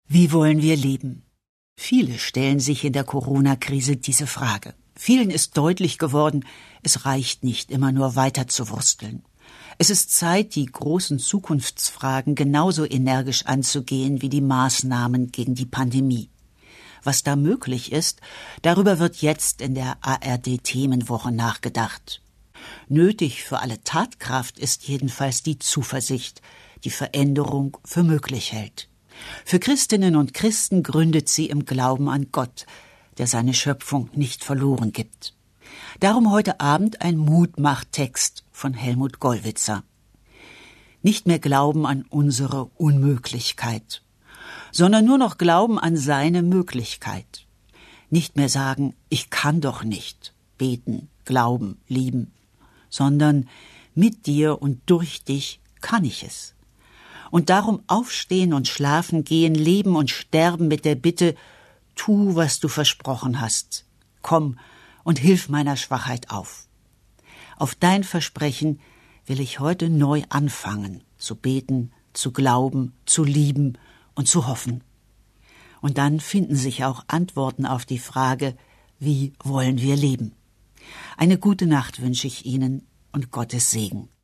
Wie wollen wir leben? Viele stellen sich in der Corona-Krise diese Frage. Vielen ist deutlich geworden, es reicht nicht, immer nur weiter zu wursteln. Es ist Zeit, die großen Zukunftsfragen genauso energisch anzugehen wie die Maßnahmen gegen die Pandemie. Was da möglich ist, darüber wird jetzt in der ARD-Themenwoche nachgedacht. Nötig für alle Tatkraft ist jedenfalls die Zuversicht, die Veränderung für möglich hält. Für Christinnen und Christen gründet sie im Glauben an Gott, der seine Schöpfung nicht verloren gibt. Darum heute Abend ein Mutmachtext von Helmut Gollwitzer. Nicht mehr glauben an unsere Unmöglichkeit, sondern nur noch glauben an seine Möglichkeit. Nicht mehr sagen, ich kann doch nicht, beten, glauben, lieben, sondern mit dir und durch dich kann ich es. Und darum aufstehen und schlafen gehen, leben und sterben mit der Bitte, tu, was du versprochen hast. Komm und hilf meiner Schwachheit auf. Auf dein Versprechen will ich heute neu anfangen, zu beten, zu glauben, zu lieben und zu hoffen. Und dann finden sich auch Antworten auf die Frage, wie wollen wir leben? Eine gute Nacht wünsche ich Ihnen und Gottes Segen.